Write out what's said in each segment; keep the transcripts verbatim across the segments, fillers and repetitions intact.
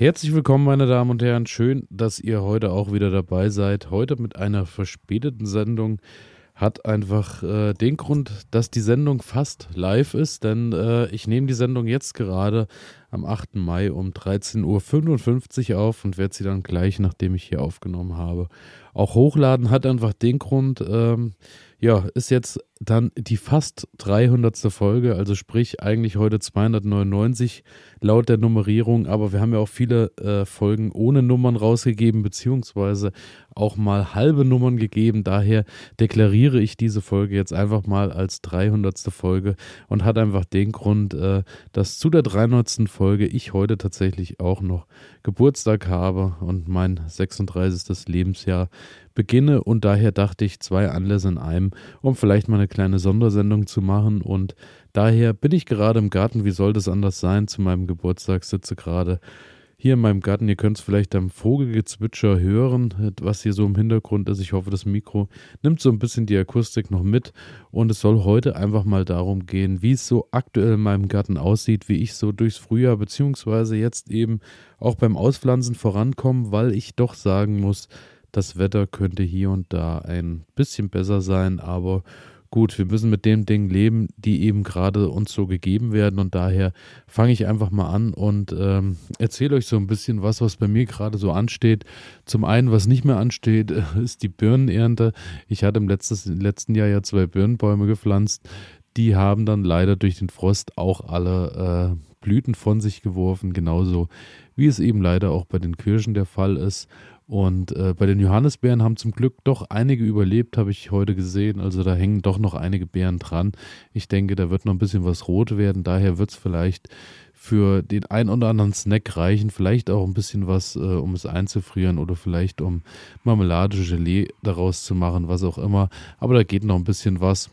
Herzlich willkommen, meine Damen und Herren. Schön, dass ihr heute auch wieder dabei seid. Heute mit einer verspäteten Sendung. Hat einfach äh, den Grund, dass die Sendung fast live ist, denn äh, ich nehme die Sendung jetzt gerade am achten Mai um dreizehn Uhr fünfundfünfzig auf und werde sie dann gleich, nachdem ich hier aufgenommen habe, auch hochladen. Hat einfach den Grund, ähm, ja, ist jetzt dann die fast dreihundertste Folge, also sprich eigentlich heute zweihundertneunundneunzig laut der Nummerierung, aber wir haben ja auch viele äh, Folgen ohne Nummern rausgegeben, beziehungsweise auch mal halbe Nummern gegeben, daher deklariere ich diese Folge jetzt einfach mal als dreihundertste Folge und hat einfach den Grund, äh, dass zu der dreihundertsten Folge ich heute tatsächlich auch noch Geburtstag habe und mein sechsunddreißigstes Lebensjahr beginne und daher dachte ich, zwei Anlässe in einem, um vielleicht mal eine kleine Sondersendung zu machen und daher bin ich gerade im Garten, wie soll das anders sein, zu meinem Geburtstag, sitze gerade hier in meinem Garten, ihr könnt es vielleicht am Vogelgezwitscher hören, was hier so im Hintergrund ist. Ich hoffe, das Mikro nimmt so ein bisschen die Akustik noch mit und es soll heute einfach mal darum gehen, wie es so aktuell in meinem Garten aussieht, wie ich so durchs Frühjahr beziehungsweise jetzt eben auch beim Auspflanzen vorankomme, weil ich doch sagen muss, das Wetter könnte hier und da ein bisschen besser sein, aber gut, wir müssen mit den Dingen leben, die eben gerade uns so gegeben werden und daher fange ich einfach mal an und ähm, erzähle euch so ein bisschen was, was bei mir gerade so ansteht. Zum einen, was nicht mehr ansteht, ist die Birnenernte. Ich hatte im letztes, letzten Jahr ja zwei Birnenbäume gepflanzt. Die haben dann leider durch den Frost auch alle äh, Blüten von sich geworfen, genauso wie es eben leider auch bei den Kirschen der Fall ist. Und äh, bei den Johannisbeeren haben zum Glück doch einige überlebt, habe ich heute gesehen. Also da hängen doch noch einige Beeren dran. Ich denke, da wird noch ein bisschen was rot werden. Daher wird es vielleicht für den ein oder anderen Snack reichen. Vielleicht auch ein bisschen was, äh, um es einzufrieren oder vielleicht um Marmelade, Gelee daraus zu machen, was auch immer. Aber da geht noch ein bisschen was.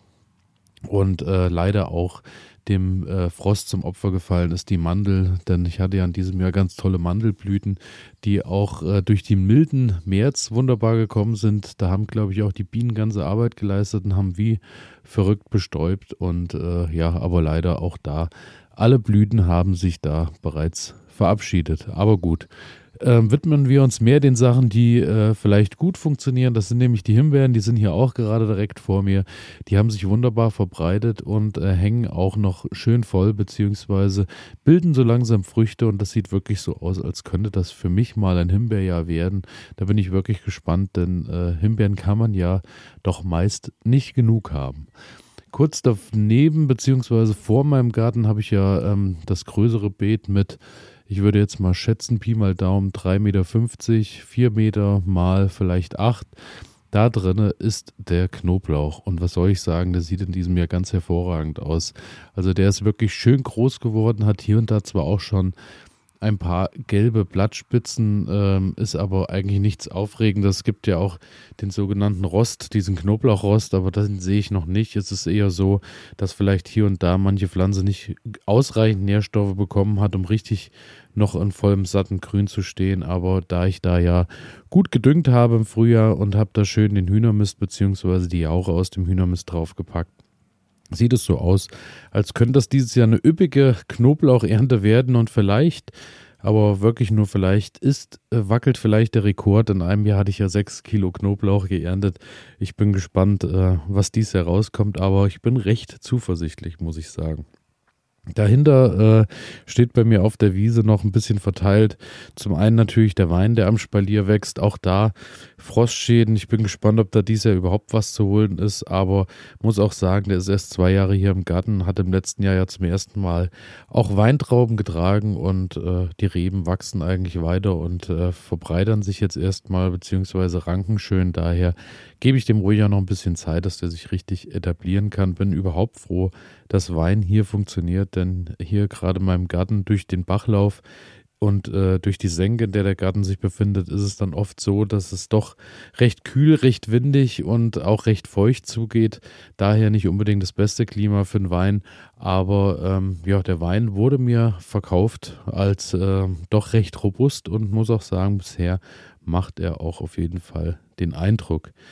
Und äh, leider auch dem äh, Frost zum Opfer gefallen ist die Mandel, denn ich hatte ja in diesem Jahr ganz tolle Mandelblüten, die auch äh, durch den milden März wunderbar gekommen sind. Da haben, glaube ich, auch die Bienen ganze Arbeit geleistet und haben wie verrückt bestäubt und äh, ja, aber leider auch da, alle Blüten haben sich da bereits verabschiedet. Aber gut. Ähm, widmen wir uns mehr den Sachen, die äh, vielleicht gut funktionieren. Das sind nämlich die Himbeeren, die sind hier auch gerade direkt vor mir. Die haben sich wunderbar verbreitet und äh, hängen auch noch schön voll, beziehungsweise bilden so langsam Früchte und das sieht wirklich so aus, als könnte das für mich mal ein Himbeerjahr werden. Da bin ich wirklich gespannt, denn äh, Himbeeren kann man ja doch meist nicht genug haben. Kurz daneben, beziehungsweise vor meinem Garten habe ich ja ähm, das größere Beet mit, ich würde jetzt mal schätzen, Pi mal Daumen, drei Meter fünfzig, vier Meter mal vielleicht acht. Da drinne ist der Knoblauch. Und was soll ich sagen, der sieht in diesem Jahr ganz hervorragend aus. Also der ist wirklich schön groß geworden, hat hier und da zwar auch schon ein paar gelbe Blattspitzen, ähm, ist aber eigentlich nichts Aufregendes. Es gibt ja auch den sogenannten Rost, diesen Knoblauchrost, aber den sehe ich noch nicht. Es ist eher so, dass vielleicht hier und da manche Pflanze nicht ausreichend Nährstoffe bekommen hat, um richtig noch in vollem satten Grün zu stehen. Aber da ich da ja gut gedüngt habe im Frühjahr und habe da schön den Hühnermist bzw. die Jauche aus dem Hühnermist draufgepackt, sieht es so aus, als könnte das dieses Jahr eine üppige Knoblauchernte werden und vielleicht, aber wirklich nur vielleicht, ist, äh, wackelt vielleicht der Rekord. In einem Jahr hatte ich ja sechs Kilo Knoblauch geerntet. Ich bin gespannt, äh, was dies herauskommt, aber ich bin recht zuversichtlich, muss ich sagen. Dahinter äh, steht bei mir auf der Wiese noch ein bisschen verteilt. Zum einen natürlich der Wein, der am Spalier wächst. Auch da Frostschäden. Ich bin gespannt, ob da dieses Jahr überhaupt was zu holen ist. Aber muss auch sagen, der ist erst zwei Jahre hier im Garten, hat im letzten Jahr ja zum ersten Mal auch Weintrauben getragen. Und äh, die Reben wachsen eigentlich weiter und äh, verbreitern sich jetzt erstmal, beziehungsweise ranken schön. Daher gebe ich dem ruhig auch noch ein bisschen Zeit, dass der sich richtig etablieren kann. Bin überhaupt froh, dass Wein hier funktioniert, denn hier gerade in meinem Garten durch den Bachlauf und äh, durch die Senke, in der der Garten sich befindet, ist es dann oft so, dass es doch recht kühl, recht windig und auch recht feucht zugeht. Daher nicht unbedingt das beste Klima für den Wein, aber ähm, ja, der Wein wurde mir verkauft als äh, doch recht robust und muss auch sagen, bisher macht er auch auf jeden Fall den Eindruck.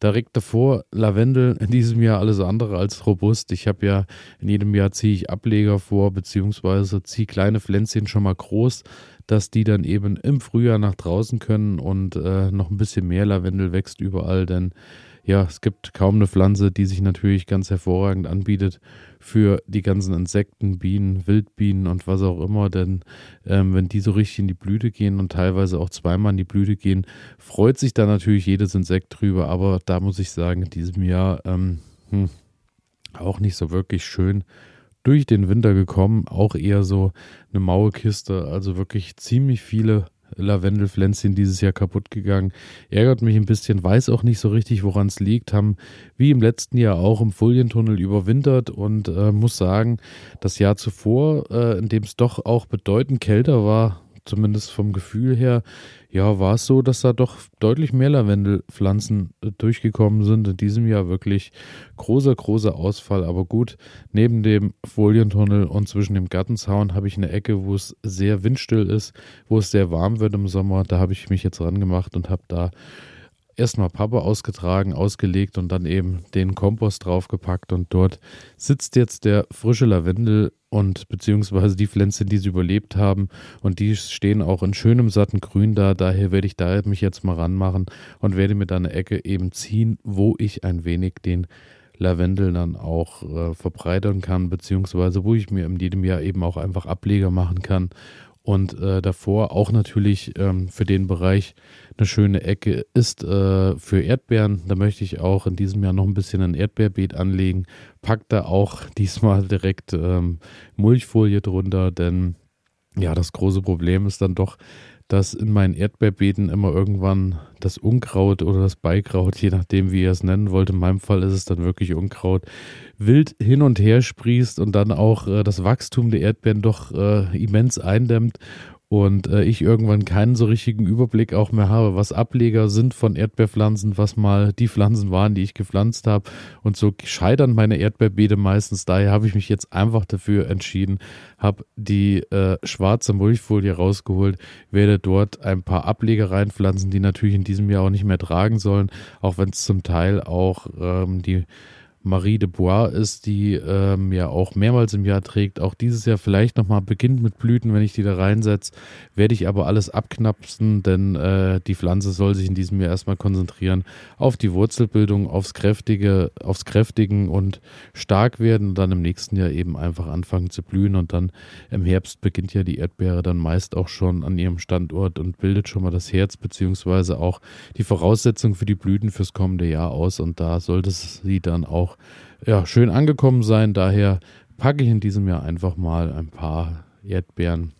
Direkt davor Lavendel in diesem Jahr alles andere als robust. Ich habe ja in jedem Jahr ziehe ich Ableger vor, beziehungsweise ziehe kleine Pflänzchen schon mal groß, dass die dann eben im Frühjahr nach draußen können und äh, noch ein bisschen mehr Lavendel wächst überall, denn ja, es gibt kaum eine Pflanze, die sich natürlich ganz hervorragend anbietet für die ganzen Insekten, Bienen, Wildbienen und was auch immer, denn ähm, wenn die so richtig in die Blüte gehen und teilweise auch zweimal in die Blüte gehen, freut sich da natürlich jedes Insekt drüber, aber da muss ich sagen, in diesem Jahr ähm, hm, auch nicht so wirklich schön durch den Winter gekommen, auch eher so eine maue Kiste, also wirklich ziemlich viele Lavendelpflänzchen dieses Jahr kaputt gegangen. Ärgert mich ein bisschen, weiß auch nicht so richtig, woran es liegt. Haben wie im letzten Jahr auch im Folientunnel überwintert und äh, muss sagen, das Jahr zuvor, äh, in dem es doch auch bedeutend kälter war, zumindest vom Gefühl her, ja, war es so, dass da doch deutlich mehr Lavendelpflanzen äh, durchgekommen sind. In diesem Jahr wirklich großer, großer Ausfall. Aber gut, neben dem Folientunnel und zwischen dem Gartenzaun habe ich eine Ecke, wo es sehr windstill ist, wo es sehr warm wird im Sommer. Da habe ich mich jetzt rangemacht und habe da erstmal Pappe ausgetragen, ausgelegt und dann eben den Kompost draufgepackt und dort sitzt jetzt der frische Lavendel und beziehungsweise die Pflänzchen, die sie überlebt haben und die stehen auch in schönem satten Grün da, daher werde ich da mich jetzt mal ranmachen und werde mir da eine Ecke eben ziehen, wo ich ein wenig den Lavendel dann auch äh, verbreitern kann, beziehungsweise wo ich mir in jedem Jahr eben auch einfach Ableger machen kann. Und äh, davor auch natürlich ähm, für den Bereich eine schöne Ecke ist äh, für Erdbeeren. Da möchte ich auch in diesem Jahr noch ein bisschen ein Erdbeerbeet anlegen. Pack da auch diesmal direkt ähm, Mulchfolie drunter, denn ja, das große Problem ist dann doch, dass in meinen Erdbeerbeeten immer irgendwann das Unkraut oder das Beikraut, je nachdem wie ihr es nennen wollt, in meinem Fall ist es dann wirklich Unkraut, wild hin und her sprießt und dann auch äh, das Wachstum der Erdbeeren doch äh, immens eindämmt und äh, ich irgendwann keinen so richtigen Überblick auch mehr habe, was Ableger sind von Erdbeerpflanzen, was mal die Pflanzen waren, die ich gepflanzt habe und so scheitern meine Erdbeerbeete meistens. Daher habe ich mich jetzt einfach dafür entschieden, habe die äh, schwarze Mulchfolie rausgeholt, werde dort ein paar Ableger reinpflanzen, die natürlich in diesem Jahr auch nicht mehr tragen sollen, auch wenn es zum Teil auch ähm, die Marie de Bois ist, die ähm, ja auch mehrmals im Jahr trägt. Auch dieses Jahr vielleicht nochmal beginnt mit Blüten, wenn ich die da reinsetze. Werde ich aber alles abknapsen, denn äh, die Pflanze soll sich in diesem Jahr erstmal konzentrieren auf die Wurzelbildung, aufs Kräftige, aufs Kräftigen und stark werden und dann im nächsten Jahr eben einfach anfangen zu blühen. Und dann im Herbst beginnt ja die Erdbeere dann meist auch schon an ihrem Standort und bildet schon mal das Herz beziehungsweise auch die Voraussetzung für die Blüten fürs kommende Jahr aus. Und da sollte sie dann auch ja, schön angekommen sein. Daher packe ich in diesem Jahr einfach mal ein paar Erdbeeren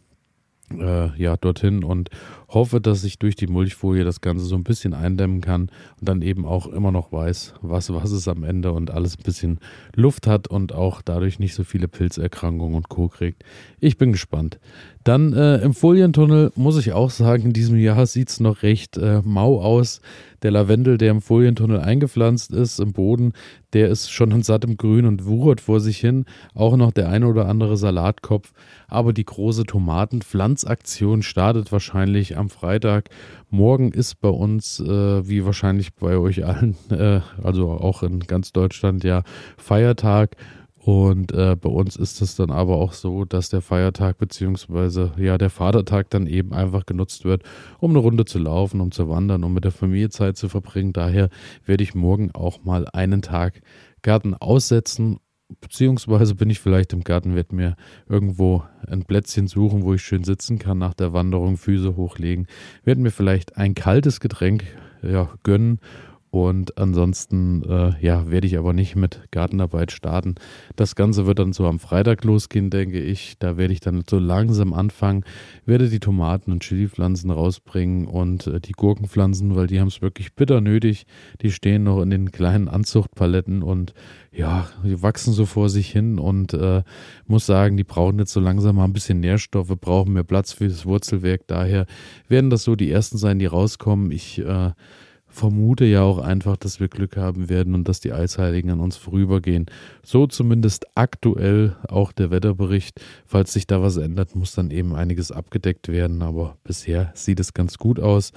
äh, ja, dorthin und hoffe, dass ich durch die Mulchfolie das Ganze so ein bisschen eindämmen kann und dann eben auch immer noch weiß, was, was es am Ende und alles ein bisschen Luft hat und auch dadurch nicht so viele Pilzerkrankungen und Co. kriegt. Ich bin gespannt. Dann äh, im Folientunnel muss ich auch sagen, in diesem Jahr sieht es noch recht äh, mau aus. Der Lavendel, der im Folientunnel eingepflanzt ist, im Boden, der ist schon in sattem Grün und wuchert vor sich hin. Auch noch der eine oder andere Salatkopf. Aber die große Tomatenpflanzaktion startet wahrscheinlich am Freitag. Morgen ist bei uns, äh, wie wahrscheinlich bei euch allen, äh, also auch in ganz Deutschland, ja, Feiertag. Und äh, bei uns ist es dann aber auch so, dass der Feiertag beziehungsweise ja der Vatertag dann eben einfach genutzt wird, um eine Runde zu laufen, um zu wandern, um mit der Familie Zeit zu verbringen. Daher werde ich morgen auch mal einen Tag Garten aussetzen, beziehungsweise bin ich vielleicht im Garten, werde mir irgendwo ein Plätzchen suchen, wo ich schön sitzen kann nach der Wanderung, Füße hochlegen, werde mir vielleicht ein kaltes Getränk ja, gönnen. Und ansonsten, äh, ja, werde ich aber nicht mit Gartenarbeit starten. Das Ganze wird dann so am Freitag losgehen, denke ich. Da werde ich dann so langsam anfangen, werde die Tomaten- und Chilipflanzen rausbringen und äh, die Gurkenpflanzen, weil die haben es wirklich bitter nötig. Die stehen noch in den kleinen Anzuchtpaletten und ja, die wachsen so vor sich hin und äh, muss sagen, die brauchen jetzt so langsam mal ein bisschen Nährstoffe, brauchen mehr Platz für das Wurzelwerk. Daher werden das so die ersten sein, die rauskommen. Ich äh, vermute ja auch einfach, dass wir Glück haben werden und dass die Eisheiligen an uns vorübergehen. So zumindest aktuell auch der Wetterbericht. Falls sich da was ändert, muss dann eben einiges abgedeckt werden. Aber bisher sieht es ganz gut aus.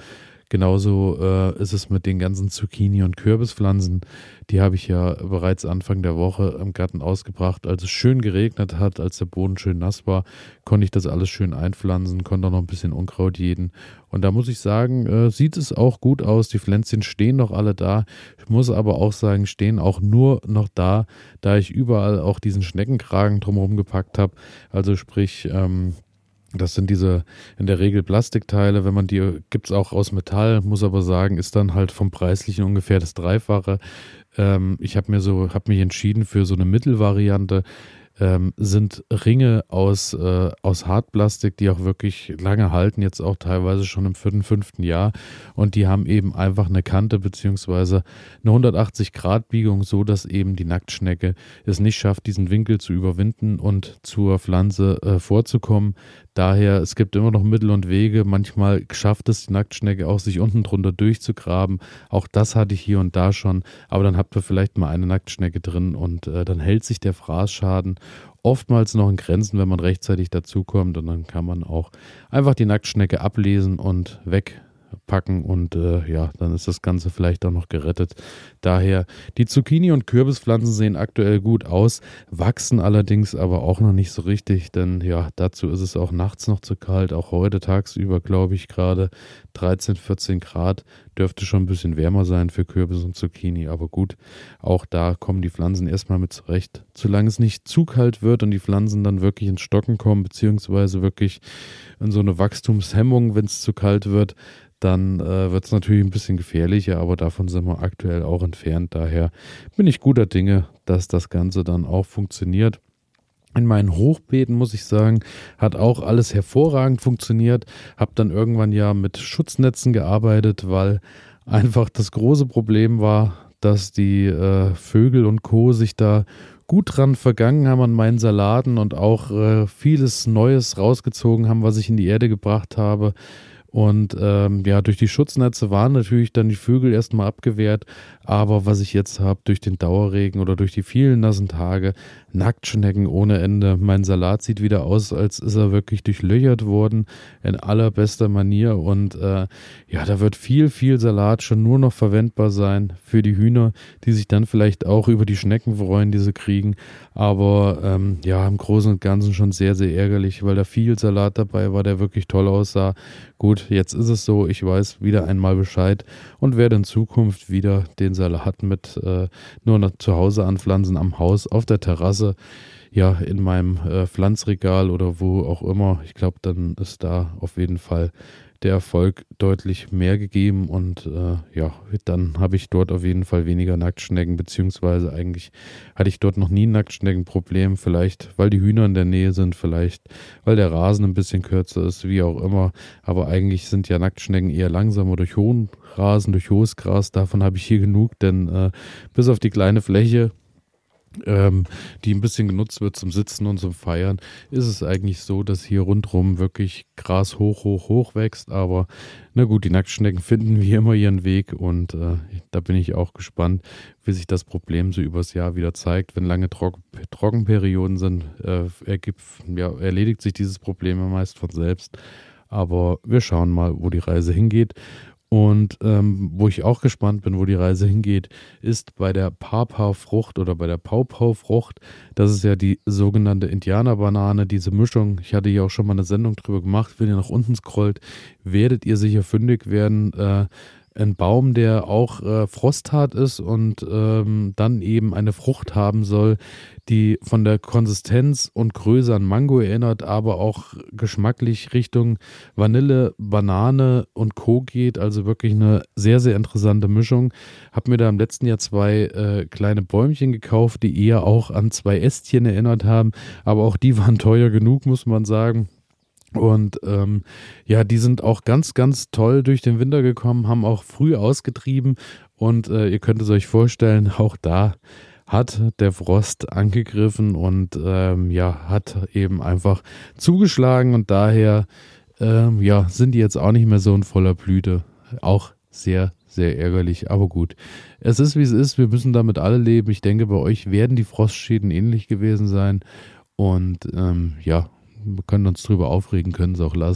Genauso äh, ist es mit den ganzen Zucchini- und Kürbispflanzen. Die habe ich ja bereits Anfang der Woche im Garten ausgebracht. Als es schön geregnet hat, als der Boden schön nass war, konnte ich das alles schön einpflanzen, konnte auch noch ein bisschen Unkraut jäten. Und da muss ich sagen, äh, sieht es auch gut aus. Die Pflänzchen stehen noch alle da. Ich muss aber auch sagen, stehen auch nur noch da, da ich überall auch diesen Schneckenkragen drumherum gepackt habe. Also sprich, ähm, das sind diese in der Regel Plastikteile, wenn man die, gibt es auch aus Metall, muss aber sagen, ist dann halt vom Preislichen ungefähr das Dreifache. Ähm, ich habe mir so, habe mich entschieden für so eine Mittelvariante. Ähm, sind Ringe aus, äh, aus Hartplastik, die auch wirklich lange halten, jetzt auch teilweise schon im vierten, fünften Jahr. Und die haben eben einfach eine Kante beziehungsweise eine hundertachtzig Grad Biegung, so dass eben die Nacktschnecke es nicht schafft, diesen Winkel zu überwinden und zur Pflanze äh, vorzukommen. Daher, es gibt immer noch Mittel und Wege. Manchmal schafft es die Nacktschnecke auch, sich unten drunter durchzugraben. Auch das hatte ich hier und da schon. Aber dann habt ihr vielleicht mal eine Nacktschnecke drin und äh, dann hält sich der Fraßschaden oftmals noch in Grenzen, wenn man rechtzeitig dazukommt. Und dann kann man auch einfach die Nacktschnecke ablesen und wegpacken und äh, ja, dann ist das Ganze vielleicht auch noch gerettet. Daher, die Zucchini- und Kürbispflanzen sehen aktuell gut aus, wachsen allerdings aber auch noch nicht so richtig, denn ja, dazu ist es auch nachts noch zu kalt. Auch heute tagsüber, glaube ich, gerade dreizehn, vierzehn Grad. Dürfte schon ein bisschen wärmer sein für Kürbis und Zucchini, aber gut, auch da kommen die Pflanzen erstmal mit zurecht. Solange es nicht zu kalt wird und die Pflanzen dann wirklich ins Stocken kommen, beziehungsweise wirklich in so eine Wachstumshemmung, wenn es zu kalt wird, dann äh, wird es natürlich ein bisschen gefährlicher, aber davon sind wir aktuell auch entfernt. Daher bin ich guter Dinge, dass das Ganze dann auch funktioniert. In meinen Hochbeeten, muss ich sagen, hat auch alles hervorragend funktioniert. Habe dann irgendwann ja mit Schutznetzen gearbeitet, weil einfach das große Problem war, dass die äh, Vögel und Co. sich da gut dran vergangen haben an meinen Salaten und auch äh, vieles Neues rausgezogen haben, was ich in die Erde gebracht habe. Und ähm, ja, durch die Schutznetze waren natürlich dann die Vögel erstmal abgewehrt. Aber was ich jetzt habe, durch den Dauerregen oder durch die vielen nassen Tage, Nacktschnecken ohne Ende. Mein Salat sieht wieder aus, als ist er wirklich durchlöchert worden, in allerbester Manier. Und äh, ja, da wird viel, viel Salat schon nur noch verwendbar sein für die Hühner, die sich dann vielleicht auch über die Schnecken freuen, die sie kriegen. Aber ähm, ja, im Großen und Ganzen schon sehr, sehr ärgerlich, weil da viel Salat dabei war, der wirklich toll aussah. Gut, jetzt ist es so, ich weiß wieder einmal Bescheid und werde in Zukunft wieder den Salat mit äh, nur noch zu Hause anpflanzen, am Haus, auf der Terrasse, ja, in meinem äh, Pflanzregal oder wo auch immer. Ich glaube, dann ist da auf jeden Fall der Erfolg deutlich mehr gegeben und äh, ja, dann habe ich dort auf jeden Fall weniger Nacktschnecken, beziehungsweise eigentlich hatte ich dort noch nie ein Nacktschneckenproblem, vielleicht weil die Hühner in der Nähe sind, vielleicht weil der Rasen ein bisschen kürzer ist, wie auch immer, aber eigentlich sind ja Nacktschnecken eher langsamer durch hohen Rasen, durch hohes Gras, davon habe ich hier genug, denn äh, bis auf die kleine Fläche, ähm, die ein bisschen genutzt wird zum Sitzen und zum Feiern, ist es eigentlich so, dass hier rundherum wirklich Gras hoch, hoch, hoch wächst. Aber na gut, die Nacktschnecken finden wie immer ihren Weg und äh, da bin ich auch gespannt, wie sich das Problem so übers Jahr wieder zeigt. Wenn lange Trock- Trockenperioden sind, äh, ergibt, ja, erledigt sich dieses Problem ja meist von selbst. Aber wir schauen mal, wo die Reise hingeht. Und ähm, wo ich auch gespannt bin, wo die Reise hingeht, ist bei der Pawpaw-Frucht oder bei der Paw-Paw-Frucht. Das ist ja die sogenannte Indianerbanane, diese Mischung. Ich hatte ja auch schon mal eine Sendung drüber gemacht. Wenn ihr nach unten scrollt, werdet ihr sicher fündig werden. Äh, ein Baum, der auch äh, frosthart ist und ähm, dann eben eine Frucht haben soll, die von der Konsistenz und Größe an Mango erinnert, aber auch geschmacklich Richtung Vanille, Banane und Co. geht. Also wirklich eine sehr, sehr interessante Mischung. Habe mir da im letzten Jahr zwei äh, kleine Bäumchen gekauft, die eher auch an zwei Ästchen erinnert haben, aber auch die waren teuer genug, muss man sagen. Und ähm, ja, die sind auch ganz, ganz toll durch den Winter gekommen, haben auch früh ausgetrieben und äh, ihr könnt es euch vorstellen, auch da hat der Frost angegriffen und ähm, ja, hat eben einfach zugeschlagen und daher ähm, ja, sind die jetzt auch nicht mehr so in voller Blüte. Auch sehr, sehr ärgerlich, aber gut. Es ist, wie es ist, wir müssen damit alle leben. Ich denke, bei euch werden die Frostschäden ähnlich gewesen sein und ähm, ja, wir können uns drüber aufregen, können es auch lassen.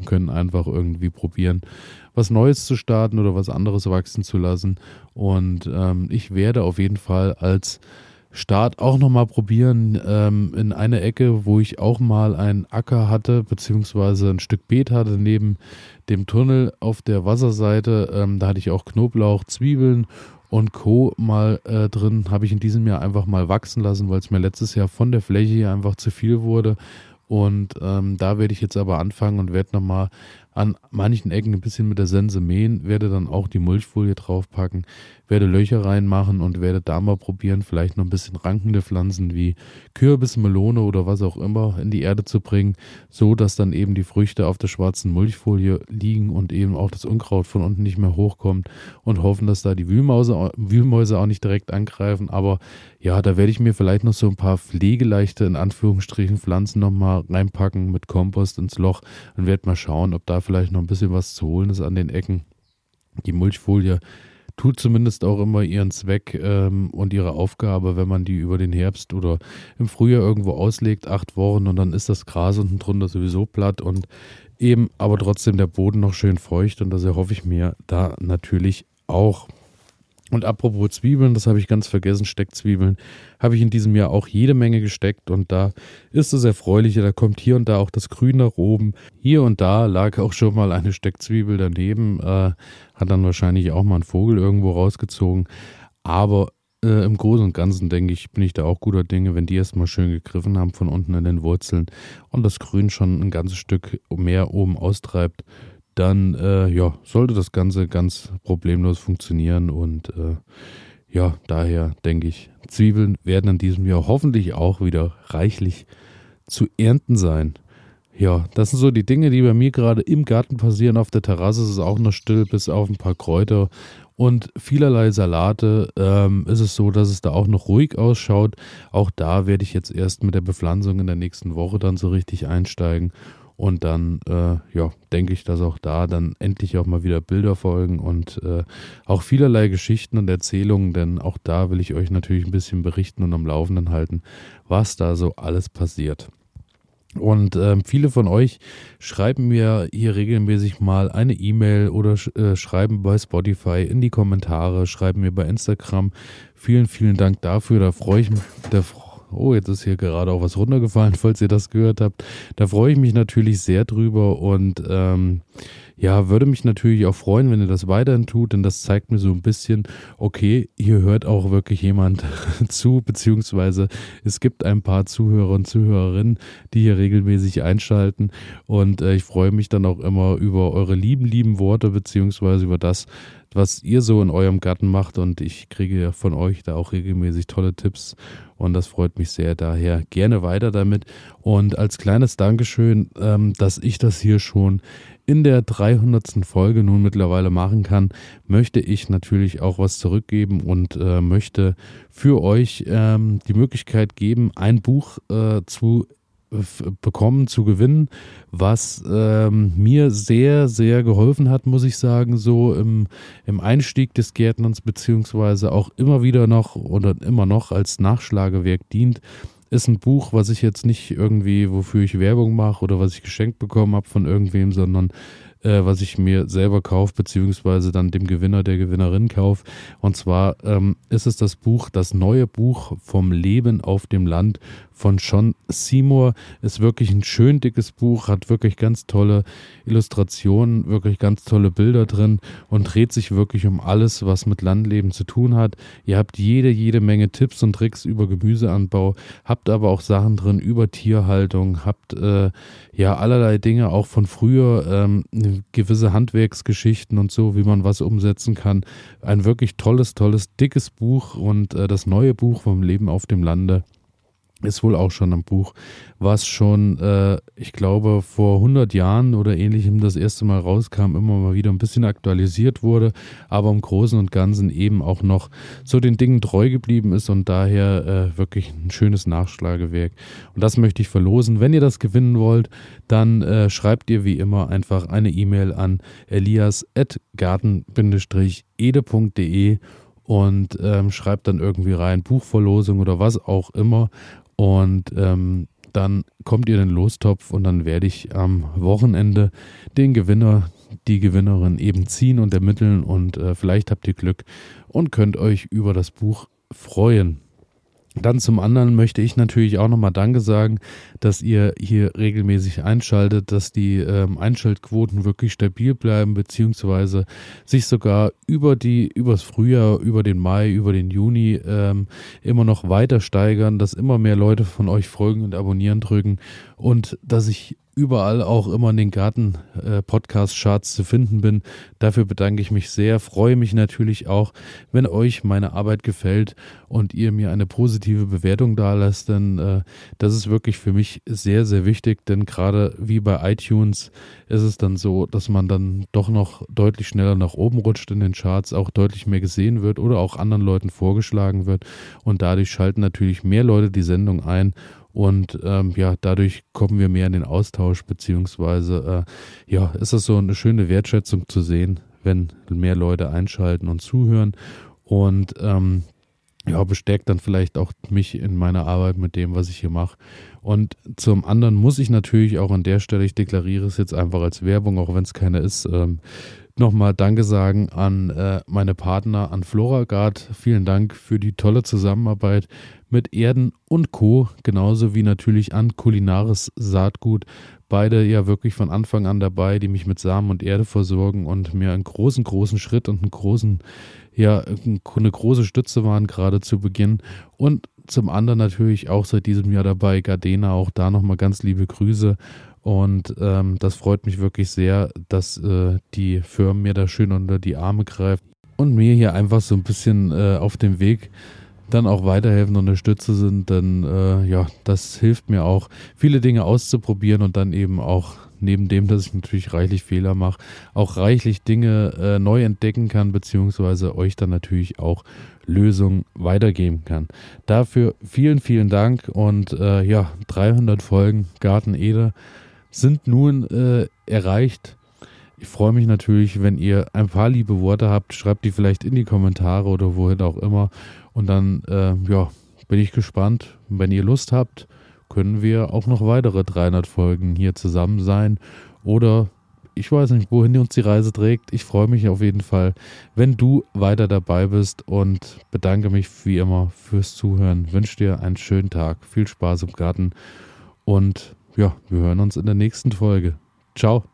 und können einfach irgendwie probieren, was Neues zu starten oder was anderes wachsen zu lassen. Und ähm, ich werde auf jeden Fall als Start auch nochmal probieren, ähm, in eine Ecke, wo ich auch mal einen Acker hatte, beziehungsweise ein Stück Beet hatte neben dem Tunnel auf der Wasserseite. Ähm, da hatte ich auch Knoblauch, Zwiebeln und Co. mal äh, drin. Habe ich in diesem Jahr einfach mal wachsen lassen, weil es mir letztes Jahr von der Fläche hier einfach zu viel wurde. Und ähm, da werde ich jetzt aber anfangen und werde nochmal an manchen Ecken ein bisschen mit der Sense mähen, werde dann auch die Mulchfolie draufpacken, werde Löcher reinmachen und werde da mal probieren, vielleicht noch ein bisschen rankende Pflanzen wie Kürbis, Melone oder was auch immer in die Erde zu bringen, so dass dann eben die Früchte auf der schwarzen Mulchfolie liegen und eben auch das Unkraut von unten nicht mehr hochkommt und hoffen, dass da die Wühlmäuse, Wühlmäuse auch nicht direkt angreifen. Aber ja, da werde ich mir vielleicht noch so ein paar pflegeleichte, in Anführungsstrichen, Pflanzen nochmal reinpacken mit Kompost ins Loch und werde mal schauen, ob da vielleicht noch ein bisschen was zu holen ist an den Ecken. Die Mulchfolie tut zumindest auch immer ihren Zweck ähm, und ihre Aufgabe, wenn man die über den Herbst oder im Frühjahr irgendwo auslegt, acht Wochen und dann ist das Gras unten drunter sowieso platt und eben aber trotzdem der Boden noch schön feucht und das erhoffe ich mir da natürlich auch. Und apropos Zwiebeln, das habe ich ganz vergessen, Steckzwiebeln, habe ich in diesem Jahr auch jede Menge gesteckt und da ist es Erfreuliche, da kommt hier und da auch das Grün nach oben. Hier und da lag auch schon mal eine Steckzwiebel daneben, äh, hat dann wahrscheinlich auch mal ein Vogel irgendwo rausgezogen, aber äh, im Großen und Ganzen denke ich, bin ich da auch guter Dinge, wenn die erstmal schön gegriffen haben von unten an den Wurzeln und das Grün schon ein ganzes Stück mehr oben austreibt, dann äh, ja, sollte das Ganze ganz problemlos funktionieren und äh, ja, daher denke ich, Zwiebeln werden in diesem Jahr hoffentlich auch wieder reichlich zu ernten sein. Ja, das sind so die Dinge, die bei mir gerade im Garten passieren. Auf der Terrasse ist es auch noch still, bis auf ein paar Kräuter und vielerlei Salate ähm, ist es so, dass es da auch noch ruhig ausschaut. Auch da werde ich jetzt erst mit der Bepflanzung in der nächsten Woche dann so richtig einsteigen. Und dann, äh, ja, denke ich, dass auch da dann endlich auch mal wieder Bilder folgen und äh, auch vielerlei Geschichten und Erzählungen, denn auch da will ich euch natürlich ein bisschen berichten und am Laufenden halten, was da so alles passiert. Und äh, viele von euch schreiben mir hier regelmäßig mal eine E-Mail oder äh, schreiben bei Spotify in die Kommentare, schreiben mir bei Instagram. Vielen, vielen Dank dafür, da freue ich mich, da Oh, jetzt ist hier gerade auch was runtergefallen, falls ihr das gehört habt. Da freue ich mich natürlich sehr drüber und ähm, ja, würde mich natürlich auch freuen, wenn ihr das weiterhin tut, denn das zeigt mir so ein bisschen, okay, hier hört auch wirklich jemand zu, beziehungsweise es gibt ein paar Zuhörer und Zuhörerinnen, die hier regelmäßig einschalten und äh, ich freue mich dann auch immer über eure lieben, lieben Worte, beziehungsweise über das, was ihr so in eurem Garten macht und ich kriege von euch da auch regelmäßig tolle Tipps und das freut mich sehr, daher gerne weiter damit und als kleines Dankeschön, ähm, dass ich das hier schon in der dreihundertsten Folge nun mittlerweile machen kann, möchte ich natürlich auch was zurückgeben und äh, möchte für euch ähm, die Möglichkeit geben, ein Buch äh, zu bekommen, zu gewinnen, was ähm, mir sehr, sehr geholfen hat, muss ich sagen, so im, im Einstieg des Gärtnerns, beziehungsweise auch immer wieder noch oder immer noch als Nachschlagewerk dient, ist ein Buch, was ich jetzt nicht irgendwie, wofür ich Werbung mache oder was ich geschenkt bekommen habe von irgendwem, sondern äh, was ich mir selber kaufe, beziehungsweise dann dem Gewinner, der Gewinnerin kaufe. Und zwar ähm, ist es das Buch, das neue Buch vom Leben auf dem Land von John Seymour. Ist wirklich ein schön dickes Buch, hat wirklich ganz tolle Illustrationen, wirklich ganz tolle Bilder drin und dreht sich wirklich um alles, was mit Landleben zu tun hat. Ihr habt jede, jede Menge Tipps und Tricks über Gemüseanbau, habt aber auch Sachen drin über Tierhaltung, habt äh, ja allerlei Dinge auch von früher, ähm, gewisse Handwerksgeschichten und so, wie man was umsetzen kann. Ein wirklich tolles, tolles, dickes Buch und äh, das neue Buch vom Leben auf dem Lande ist wohl auch schon ein Buch, was schon, äh, ich glaube, vor hundert Jahren oder ähnlichem das erste Mal rauskam, immer mal wieder ein bisschen aktualisiert wurde, aber im Großen und Ganzen eben auch noch so den Dingen treu geblieben ist und daher äh, wirklich ein schönes Nachschlagewerk. Und das möchte ich verlosen. Wenn ihr das gewinnen wollt, dann äh, schreibt ihr wie immer einfach eine E-Mail an elias at garten Bindestrich ede Punkt de und ähm, schreibt dann irgendwie rein Buchverlosung oder was auch immer. Und ähm, dann kommt ihr in den Lostopf und dann werde ich am Wochenende den Gewinner, die Gewinnerin eben ziehen und ermitteln und äh, vielleicht habt ihr Glück und könnt euch über das Buch freuen. Dann zum anderen möchte ich natürlich auch nochmal Danke sagen, dass ihr hier regelmäßig einschaltet, dass die ähm, Einschaltquoten wirklich stabil bleiben, beziehungsweise sich sogar über die, übers Frühjahr, über den Mai, über den Juni ähm, immer noch weiter steigern, dass immer mehr Leute von euch folgen und abonnieren drücken und dass ich überall auch immer in den Garten-Podcast-Charts zu finden bin. Dafür bedanke ich mich sehr, freue mich natürlich auch, wenn euch meine Arbeit gefällt und ihr mir eine positive Bewertung dalasst, denn äh, das ist wirklich für mich sehr, sehr wichtig, denn gerade wie bei iTunes ist es dann so, dass man dann doch noch deutlich schneller nach oben rutscht in den Charts, auch deutlich mehr gesehen wird oder auch anderen Leuten vorgeschlagen wird und dadurch schalten natürlich mehr Leute die Sendung ein. Und ähm, ja, dadurch kommen wir mehr in den Austausch, beziehungsweise äh, ja, ist das so eine schöne Wertschätzung zu sehen, wenn mehr Leute einschalten und zuhören und ähm, ja, bestärkt dann vielleicht auch mich in meiner Arbeit mit dem, was ich hier mache. Und zum anderen muss ich natürlich auch an der Stelle, ich deklariere es jetzt einfach als Werbung, auch wenn es keine ist, ähm, nochmal Danke sagen an äh, meine Partner, an Floragard. Vielen Dank für die tolle Zusammenarbeit mit Erden und Co. Genauso wie natürlich an Kulinaris Saatgut. Beide ja wirklich von Anfang an dabei, die mich mit Samen und Erde versorgen und mir einen großen, großen Schritt und einen großen, ja, eine große Stütze waren gerade zu Beginn. Und zum anderen natürlich auch seit diesem Jahr dabei Gardena, auch da nochmal ganz liebe Grüße. Und ähm, das freut mich wirklich sehr, dass äh, die Firmen mir da schön unter die Arme greifen und mir hier einfach so ein bisschen äh, auf dem Weg dann auch weiterhelfen und unterstütze sind, denn äh, ja, das hilft mir auch, viele Dinge auszuprobieren und dann eben auch neben dem, dass ich natürlich reichlich Fehler mache, auch reichlich Dinge äh, neu entdecken kann, beziehungsweise euch dann natürlich auch Lösungen weitergeben kann. Dafür vielen, vielen Dank und äh, ja, dreihundert Folgen Garten Ede sind nun äh, erreicht. Ich freue mich natürlich, wenn ihr ein paar liebe Worte habt, schreibt die vielleicht in die Kommentare oder wohin auch immer. Und dann äh, ja, bin ich gespannt. Wenn ihr Lust habt, können wir auch noch weitere dreihundert Folgen hier zusammen sein. Oder ich weiß nicht, wohin uns die Reise trägt. Ich freue mich auf jeden Fall, wenn du weiter dabei bist und bedanke mich wie immer fürs Zuhören. Wünsche dir einen schönen Tag, viel Spaß im Garten und ja, wir hören uns in der nächsten Folge. Ciao.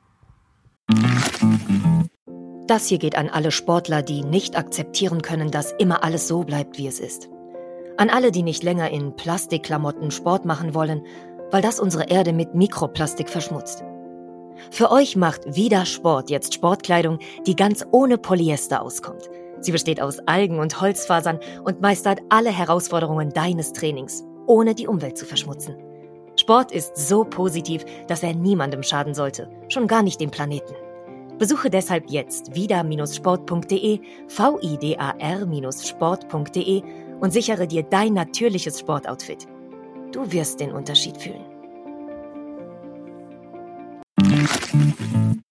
Das hier geht an alle Sportler, die nicht akzeptieren können, dass immer alles so bleibt, wie es ist. An alle, die nicht länger in Plastikklamotten Sport machen wollen, weil das unsere Erde mit Mikroplastik verschmutzt. Für euch macht Vida Sport jetzt Sportkleidung, die ganz ohne Polyester auskommt. Sie besteht aus Algen und Holzfasern und meistert alle Herausforderungen deines Trainings, ohne die Umwelt zu verschmutzen. Sport ist so positiv, dass er niemandem schaden sollte, schon gar nicht dem Planeten. Besuche deshalb jetzt vida Bindestrich sport punkt de, V I D A R Sport punkt de und sichere dir dein natürliches Sportoutfit. Du wirst den Unterschied fühlen.